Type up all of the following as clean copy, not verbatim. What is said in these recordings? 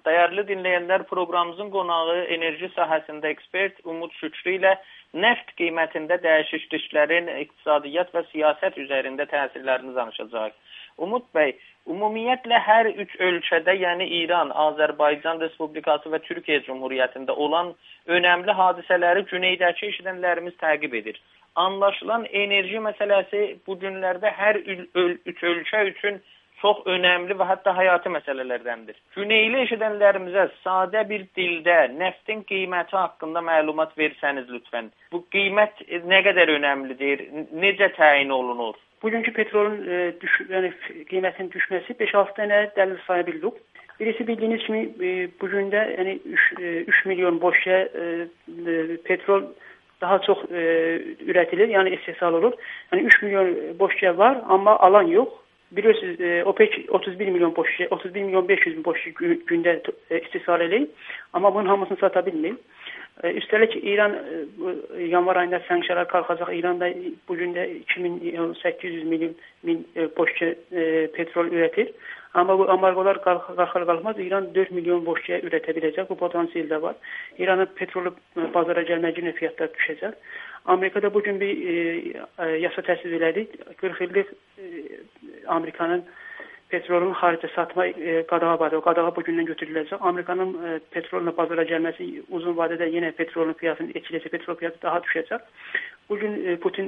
Dəyərli dinləyənlər, proqramımızın qonağı enerji sahəsində ekspert Umud Şükrü ilə neft qiymətində dəyişikliklərin iqtisadiyyat və siyasət üzərində təsirlərini danışacağıq. Umud bəy, ümumiyyətlə hər üç ölkədə, yəni İran, Azərbaycan Respublikası və Türkiyə Cumhuriyyətində olan önəmli hadisələri güneydəki eşidənlərimiz təqib edir. Anlaşılan enerji məsələsi bu günlərdə hər üç ölkə üçün çox önəmli və hətta həyati məsələlərdəndir. Güneyli eşidənlərimizə sadə bir dildə neftin qiyməti haqqında məlumat versəniz lütfən. Bu qiymət nə qədər önəmlidir, necə təyin olunur? Bugünkü petrolun qiymətinin düşməsi 5-6 dənə dəlil saya bildik. Birisi bildiyiniz kimi bugün də 3 milyon boşya petrol daha çox ürətilir, yəni istehsal olur. Yəni 3 milyon boşya var, amma alan yox. Bilirsiniz, OPEC 31 milyon 500 bin boşya gündə istehsal edir, amma bunun hamısını sata bilmir. Üstəlik İran yanvar ayında sanksiyalar qalxacaq. İranda bugün də 2800 min boşya petrol ürətir. Amma bu ambargolar qalxar-qalxmaz İran 4 milyon boşya ürətə biləcək. Bu potansiyel də var. İranın petrolu bazara gəlməyinə fiyatlar düşəcək. Amerikada bugün bir yasa təsdiq elədi. 40 illik Amerikanın petrolun xaricə satma qadağı var. O qadağı bugündən götürüləcək. Amerikanın petroluna bazara gəlməsi uzun vadədə yenə petrolun fiyatını etkiləyəcək. Petrol fiyatı daha düşəcək. Bugün Putin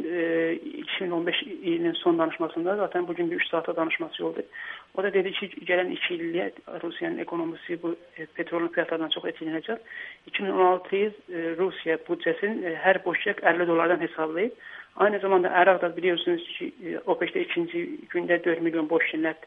2015 ilinin son danışmasında zaten bugün bir 3 saata danışması oldu. O da dedi ki gələn 2 illiyə Rusiyanın ekonomisi bu petrolun fiyatlarından çox etkilənəcək. 2016 Rusiya büdcəsini hər boşluq 50 dollardan hesablayıb. Aynı zamanda Irak da biliyorsunuz ki OPEC'te ikinci günde 4 milyon boşya neft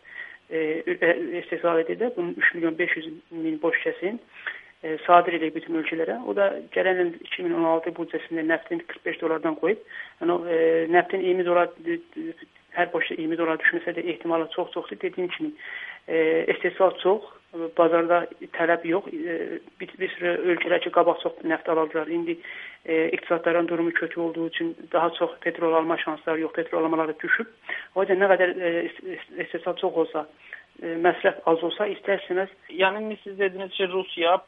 istehsal edildi. Bunun 3 milyon 500 bin boşyasını sadir edildi bütün ülkelere. O da gelen 2016 büdcəsində neftin 45 dolardan koyup, yani o, neftin 20 dolar her boşluğa 20 dolar düşmese de ihtimali çok dediğim kimi istehsal çox, bazarda tələb yox. Bir sürü ölkələr ki qabaq çox neft alırlar. İndi iqtisadların durumu kötü olduğu için daha çox petrol alma şansları yox, petrol almaları düşüb. O yüzden nə qədər istehsal çox olsa, məsrəf az olsa istərsiniz. Yəni siz dediniz ki Rusiya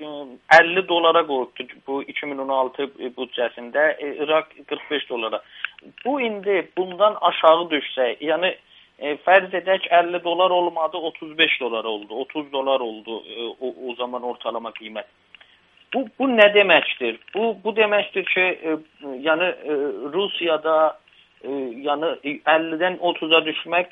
50 dolara qoyubdu bu 2016 büdcəsində, Irak 45 dolara. Bu indi bundan aşağı düşsə, yəni fərz edək 50 dolar olmadı, 35 dolar oldu, 30 dolar oldu o zaman ortalama qiymət. Bu nə deməkdir? Bu deməkdir ki, yəni Rusiyada yəni 50-dən 30-a düşmək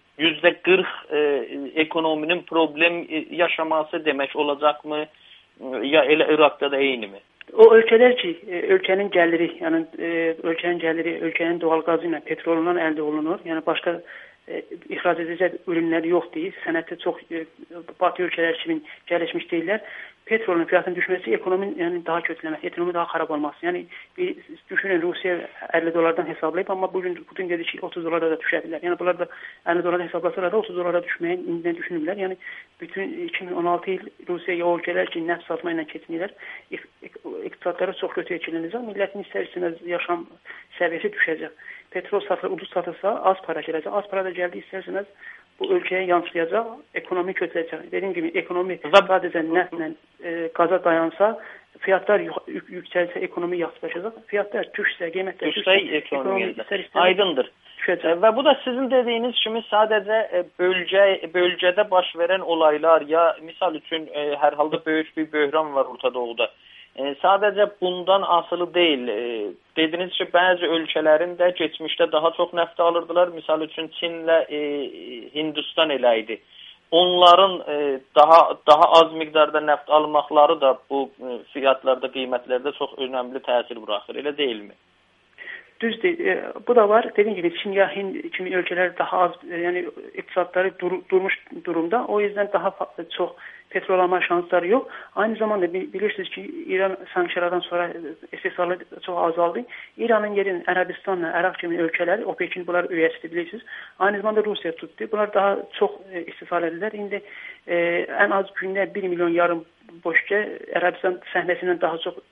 %40 ekonominin problem yaşaması demək olacaqmı? Ya elə Irakda da eyni mi? O ölkələr ki, ölkənin gəliri, yəni ölkənin doğal qazı ilə petrolundan əldə olunur. Yəni başqa ixrac edəcək ürünlər yoxdur. Sənəti çox batı ölkələr kimi gəlişmiş deyirlər. Petrolun fiyatının düşməsi ekonominin yəni daha kötüləməsi, ekonomi daha xarab olması. Yəni bir düşünün Rusiya 50 dolardan hesablayıb, amma bugün Putin dedi ki 30 dolara da düşə bilər. Yəni bunlar da 50 dolardan hesablasalar da 30 dolara düşməyin indidən düşünürlər. Yəni bütün 2016 il Rusiya o ölkələr ki neft satma ilə keçinirlər. İqtisadları çox kötü etkilənəcək. Millətin istər-istəməz yaşam səviyyəsi düşəcək. Petrol satılır, ucuz satılsa az para gələcək. Az para da gəldi istərseniz bu ölkəyə yansıyacaq, ekonomi kötüləcək. Dediyim kimi ekonomi sadəcə nəftlə qaza dayansa, fiyatlar yüksəlsə ekonomi yaxşılaşacaq. Fiyatlar düşsə, qiymətlər düşsə, ekonomi istər-istəməz aydındır. Düşəcək. Və bu da sizin dediyiniz kimi sadəcə bölgədə baş verən olaylar ya misal üçün hər halda böyük bir böhran var Orta Doğuda. Sadəcə bundan asılı deyil. Dediniz ki, bəzi ölkələrin də geçmişdə daha çox neft alırdılar. Misal üçün Çinlə Hindistan elə idi. Onların daha az miqdarda neft almaqları da bu fiyatlarda, qiymətlərdə çox önəmli təsir buraxır. Elə deyilmi? Düzdür. Bu da var. Dediğim gibi Çin ya Hind kimi ölkələr daha az, yani iqtisadları durmuş durumda. O yüzden daha çox petrol alma şansları yok. Aynı zamanda bilirsiniz ki İran sanksiyalardan sonra istehsalı çox azaldı. İranın yerini Ərəbistanla Irak kimi ölkələr, OPEC-in bunlar üyəsidir bilirsiniz. Aynı zamanda Rusiya tutdu. Bunlar daha çox istehsal edirlər. İndi ən az gündə 1,5 milyon boşluq Ərəbistan səhnəsindən daha çox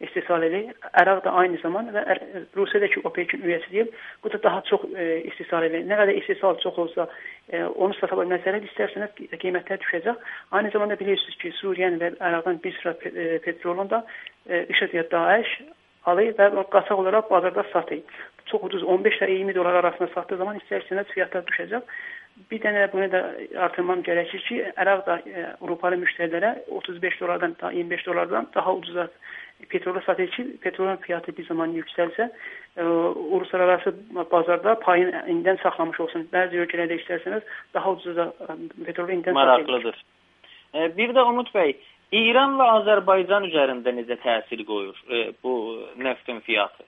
istehsal edir. Əraq da aynı zamanda və Rusiyadakı OPEC-in üyəsidir. Bu da daha çox istehsal edir. Nə qədər istehsal çox olsa, onu sata bilməsələr istərseniz qiymətlər düşəcək. Aynı zamanda bilirsiniz ki, Suriye'nin və Əraqdan bir sıra petrolun da IŞİD ya DAEŞ alır və qaçaq olaraq bazarda satır. Çox ucuz, 15 ilə 20 dolar arasında satdığı zaman istərseniz fiyatlar düşəcək. Bir dənə bunu da artırmam gərəkir ki, Əraq da Avropalı müştərilərə 35 dolardan, 25 dolardan daha ucuza petrolu satır ki, petrolun fiyatı bir zaman yüksəlsə, uluslararası bazarda payını indidən saxlamış olsun. Bəzi ölkələrdə istərseniz daha ucuza petrolu indidən satır. Maraqlıdır. Bir də Umut bəy, İran və Azərbaycan üzərində necə təsir qoyur bu neftin fiyatı?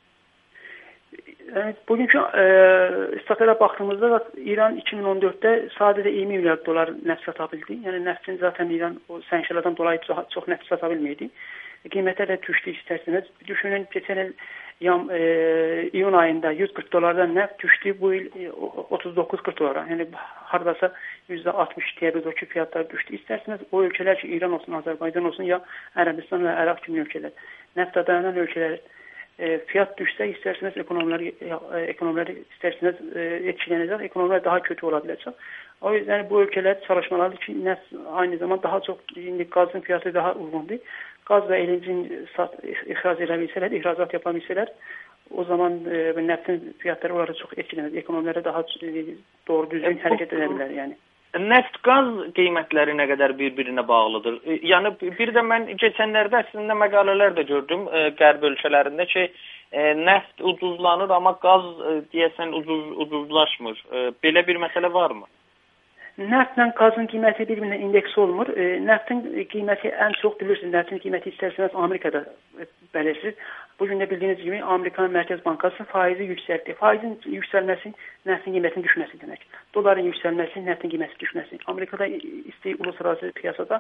Bugünkü statlara baxdığımızda İran 2014'də sadəcə 20 milyard dolar neft sata bildi. Yəni neftin zaten İran o sənşələrdən dolayı çox neft sata bilmirdi. Qiymətlər də düşdü istərseniz. Düşünün, keçən il iyun ayında 140 dolardan neft düşdü, bu il 39-40 dolara. Yəni hardasa %60 deyəbiliriz ki, fiyatlar düşdü. İstərseniz o ölkələr ki, İran olsun, Azərbaycan olsun ya Ərəbistan və Əraq kimi ölkələr, nefta dayanan ölkələr fiyat düşsə istərseniz ekonomiləri istərseniz etkilənəcək, ekonomilər daha kötü ola biləcək. O yüzden bu ölkələr çalışmalıdır ki, neft aynı zamanda daha çox, indi qazın fiyatı daha uyğundur. Qaz və LNG ixrac edə bilsələr, ihracat yapa bilsələr, o zaman neftin fiyatları onlara çox etkilənir. Ekonomilərə daha doğru düzgün hərəkət edə bilər yəni. Neft qaz qiymətləri nə qədər bir-birinə bağlıdır? Yəni bir də mən keçənlərdə əslində məqalələr də gördüm qərb ölkələrində ki, neft ucuzlanır, amma qaz deyəsən ucuzlaşmır. Belə bir məsələ varmı? Neftlə qazın qiyməti bir-birinə indeks olmur. Neftin qiyməti ən çox bilirsiniz, neftin qiyməti istərseniz Amerikada bəlirsiz. Bugün də bildiyiniz kimi Amerikan Mərkəz Bankası faizi yüksəltdi. Faizin yüksəlməsi neftin qiymətinin düşməsi demək. Doların yüksəlməsi neftin qiyməti düşməsi. Amerikada istəyi uluslararası piyasada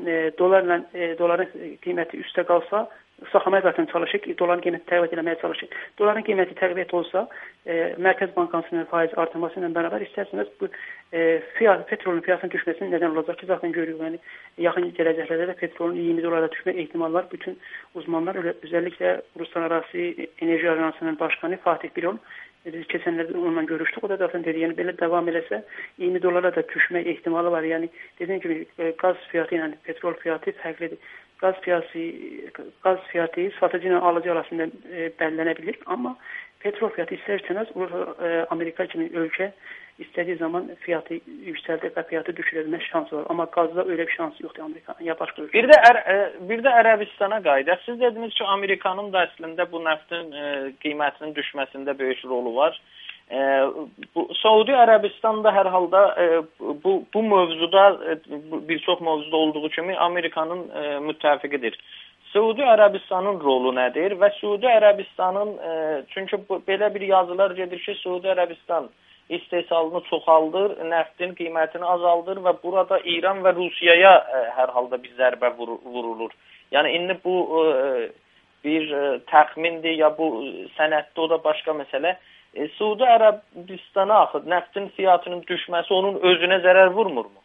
doların qiyməti üstə qalsa, saxlamaya zaten çalışır, doların qiyməti təqviyyət eləməyə çalışır. Doların qiyməti təqviyyət olsa, Mərkəz Bankasının faiz artırması ilə bərabər istərseniz bu petrolun fiyatının düşməsinin nədən olacaq ki, zaten görürük. Yəni yaxın gələcəklərdə də petrolun 20 dolara düşmə ehtimal var. Bütün uzmanlar, özellikle Uluslararası Enerji Ajansının başkanı Fatih Birol, biz keçənlərdə onunla görüşdük. O da zaten dedi, yəni belə davam eləsə 20 dolara da düşmə ehtimalı var. Yəni dediyim kimi qaz fiyatı ilə petrol fiyatı fərqlidir. Qaz fiyatı satıcı ilə alıcı arasında bələnə bilir, amma petrol fiyatı istərseniz Amerika kimi ölkə istədiyi zaman fiyatı yüksəldir və fiyatı düşürə bilmə şansı var. Amma qazda öyle bir şansı yoxdur Amerikanın ya başqa ölkə. Bir də Ərəbistana qayıdaq. Siz dediniz ki, Amerikanın da əslində bu neftin qiymətinin düşməsində böyük rolu var. Saudi Ərəbistan da hər halda bu mövzuda bir çox mövzuda olduğu kimi Amerikanın müttəfiqidir. Saudi Ərəbistanın rolu nədir və Saudi Ərəbistanın çünki belə bir yazılar gedir ki, Saudi Ərəbistan istehsalını çoxaldır, neftin qiymətini azaldır və burada İran və Rusiyaya hər halda bir zərbə vurulur. Yəni indi bu bir təxmindir ya bu sənəddə o da başqa məsələ. Saudi Ərəbistana axı neftin fiyatının düşməsi onun özünə zərər vurmurmu?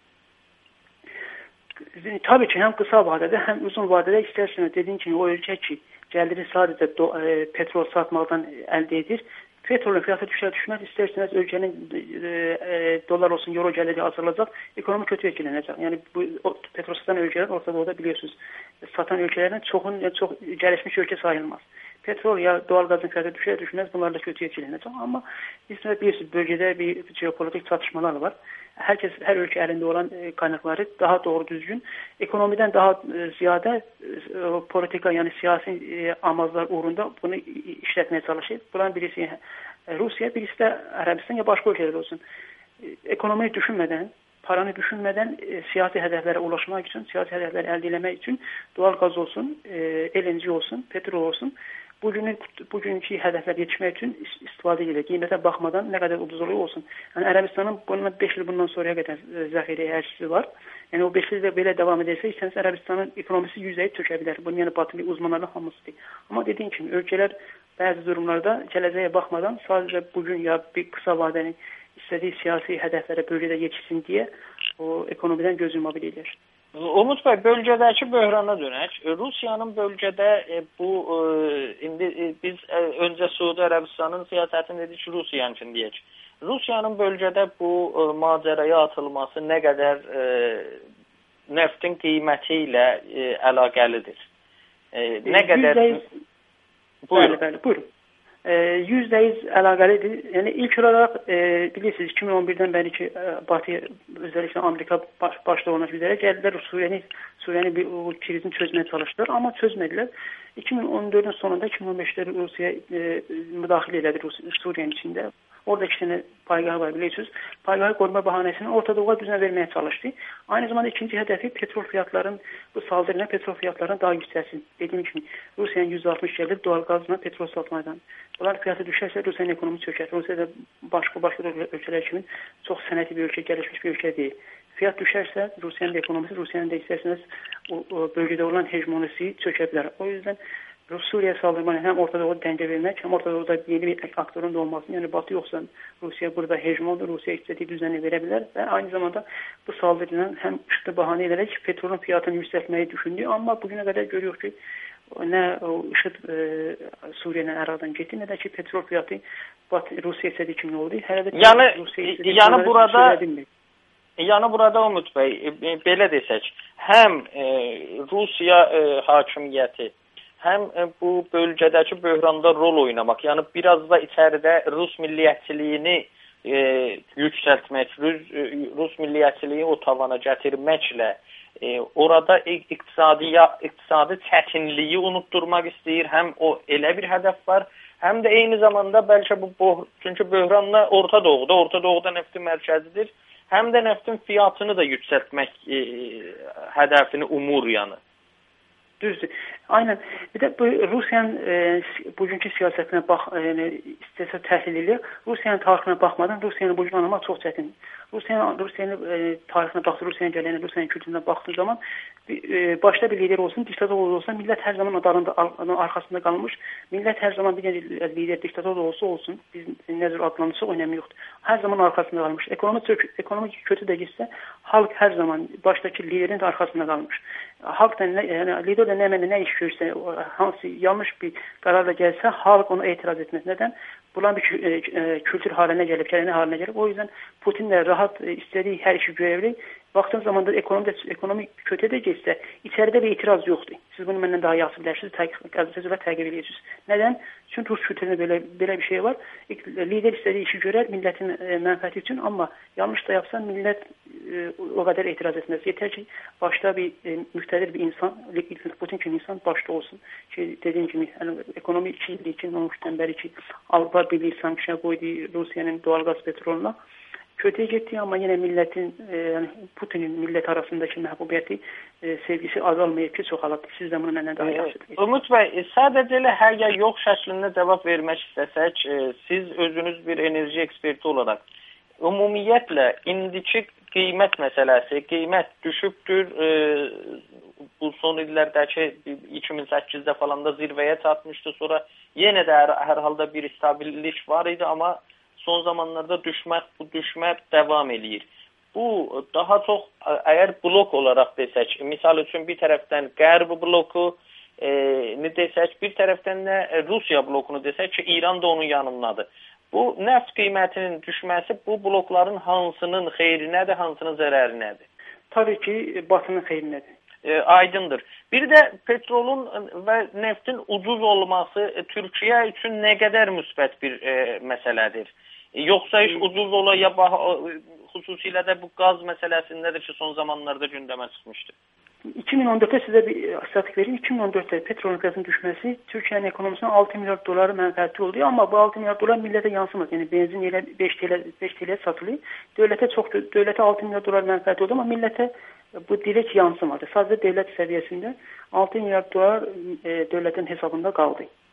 Tabii ki, həm qısa vadədə, həm uzun vadədə istərseniz dediğim kimi o ölkə ki, gəliri sadəcə petrol satmaqdan əldə edir. Petrolun fiyatı düşmez isterseniz ölkənin dolar olsun, euro gəliri azalacaq, ekonomi kötü etkilənəcək. Yəni bu petrol satan ölkələr Orta Doğuda biliyorsunuz, satan ölkələrin çox gəlişmiş ölkə sayılmaz. Petrol ya doğal gazın fiyatı düşmez, bunlar da kötü etkilənəcək. Amma bilirsiniz, bölgədə bir jeopolitik çatışmalar var. Hər ölkə əlində olan qaynaqları daha doğru düzgün, ekonomiden daha ziyade politika, yəni siyasi amaclar uğrunda bunu işlətməyə çalışır. Bunların birisi Rusya, birisi də Ərəbistan ya başqa ölkələr olsun. Ekonomiyi düşünmədən, paranı düşünmədən siyasi hədəflərə ulaşmaq üçün, siyasi hədəfləri əldə etmək üçün doğal qaz olsun, LNG olsun, petrol olsun, bugünkü hədəflər yetişmək üçün istifadə edilir. Qiymətə baxmadan nə qədər ucuz olsun. Yəni Ərəbistanın 5 il bundan sonraya qədər zəxirə hərcisi var. Yəni o 5 ildə belə davam edərsə, istəniz Ərəbistanın ekonomisi %100 çökə bilər. Bunun yəni batılı uzmanların hamısıdır. Amma dediyim kimi ölkələr bəzi durumlarda gələcəyə baxmadan sadəcə bugün ya bir qısa vadənin istədiyi siyasi hədəflərə bölgədə yetişsin deyə o ekonomiden göz yuma bilirlər. Umut bəy, bölgədəki böhrana dönək. Rusiyanın bölgədə indi biz öncə Suudi Ərəbistanın siyasətini dedik, Rusiyanın deyək. Rusiyanın bölgədə bu macəraya atılması nə qədər neftin qiyməti ilə əlaqəlidir? Nə qədər... Buyurun. %100 əlaqəlidir. Yəni ilk olaraq bilirsiniz 2011-dən bəri ki Batı, özəlliklə Amerika başda olmaq üzrə gəldilər Suriyanı bir krizini çözməyə çalışdılar, amma çözmədilər. 2014-ün sonunda 2015-də Rusiya müdaxilə elədi Suriyanın içində. Orada 2 tane paygahı var biliyorsunuz. Paygahı koruma bahanesini Orta Doğu'ya düzen vermeye çalıştı. Aynı zamanda ikinci hedefi petrol fiyatlarının, bu saldırına petrol fiyatlarının daha yükselsin. Dediğim gibi Rusya'nın %60 gelir doğal gazına petrol satmadan. Bunlar fiyatı düşerse Rusya'nın ekonomisi çöker. Rusya'da başka ülkeler kimin çok sənəti bir ülke, gelişmiş bir ülke değil. Fiyat düşerse Rusya'nın da ekonomisi, Rusya'nın da isterseniz o bölgede olan hegemonisi çökebilir. O yüzden Suriye saldırmanı hem Orta Doğu'da denge vermek hem Orta Doğu'da yeni bir aktörün de olmasını, yani Batı yoksa Rusya burada hegemondur, Rusya istediği düzeni verebilir ve aynı zamanda bu saldırının hem IŞİD'i bahane ederek petrolün fiyatını yükseltmeyi düşündü ama bugüne kadar görüyor ki ne IŞİD Suriye'nin aradan gitti ne de ki petrol fiyatı Rusya istediği kimi oldu. Yəni burada Umut bəy, belə desək, həm Rusiya hakimiyyəti, həm bu bölgədəki böhranda rol oynamaq, yəni biraz da içəridə Rus milliyyətçiliyini yüksəltmək, Rus milliyyətçiliyi o tavana gətirməklə orada iqtisadi çətinliyi unutturmaq istəyir, həm o elə bir hədəf var, həm də eyni zamanda bəlkə çünki böhranla Orta Doğuda neftin mərkəzidir, həm də neftin fiyatını da yüksəltmək hədəfini umur yəni. Düzdür. Aynen. Bir de bu Rusya'nın bugünkü siyasetine istese təhlil edilir. Rusya'nın tarixine bakmadan Rusya'nı bugün anlamak çok çətin. Rusya'nın tarixine baktı, Rusya'nın gələyinə, Rusya'nın kültürüne baktığı zaman başta bir lider olsun, diktatör olsa millət hər zaman adamın arkasında kalmış. Millət hər zaman bir lider, diktatör olsun, biz ne tür adlanırsa önemi yoktur. Her zaman arkasında kalmış. Ekonomik kötü de gitse halk her zaman baştaki liderin de arkasında kalmış. Halk da yani lider de ne iş görse, hansı yanlış bir kararla gelse halk ona itiraz etmez. Neden? Bunlar bir kültür haline gelip, geleneği haline gelip. O yüzden Putin de rahat istediği her işi görevli. Baktığın zaman da ekonomi kötü de geçse içeride bir itiraz yoktu. Siz bunu benden daha iyi bilirsiniz. Gazeteciler takip ediyorsunuz. Neden? Çünkü Rus kültüründe böyle bir şey var. Lider istediği işi görer milletin menfaati için ama yanlış da yapsa millet o kadar itiraz etmez. Yeter ki başta bir müktedir bir insan, Putin gibi insan başta olsun. Dediğim gibi yani ekonomi için olmuştan beri ki Avrupa Birliği sanksiyon koydu Rusya'nın doğalgaz petrolüne. Kötüye gitti ama yine milletin yani Putin'in millet arasındaki məhbubiyyəti, sevgisi azalmayıb ki, çox halatdır. Siz də bunu məndən daha yaxşı bilirsiniz. Umut bəy, sadəcə elə hər ya yox şəklində cavab vermək istəsək, siz özünüz bir enerji eksperti olaraq ümumiyyətlə indiki qiymət məsələsi, qiymət düşübdür. Bu son illərdəki 2008-də falan da zirvəyə çatmışdı. Sonra yenə də hər halda bir stabillik var idi, amma son zamanlarda bu düşmə davam eləyir. Bu daha çox əgər blok olaraq desək, misal üçün bir tərəfdən Qərb bloku desək, bir tərəfdən də Rusiya blokunu desək ki, İran da onun yanındadır. Bu neft qiymətinin düşməsi bu blokların hansının xeyrinədir, hansının zərərinədir? Tabii ki, Batının xeyrinədir. Aydındır. Bir də petrolun və neftin ucuz olması Türkiyə üçün nə qədər müsbət bir məsələdir? Yoxsa iş ucuz ola ya xüsusilə də bu qaz məsələsindədir ki, son zamanlarda gündəmə çıxmışdı. 2014'te size bir istatistik vereyim. 2014'te petrolün fiyatının düşmesi Türkiye'nin ekonomisine 6 milyar doları menfaati oluyor ama bu 6 milyar dolar millete yansımaz. Yani benzin ile 5 TL satılıyor. Devlete 6 milyar dolar menfaati oldu ama millete bu direkt yansımadı. Sadece devlet seviyesinde 6 milyar dolar devletin hesabında kaldı.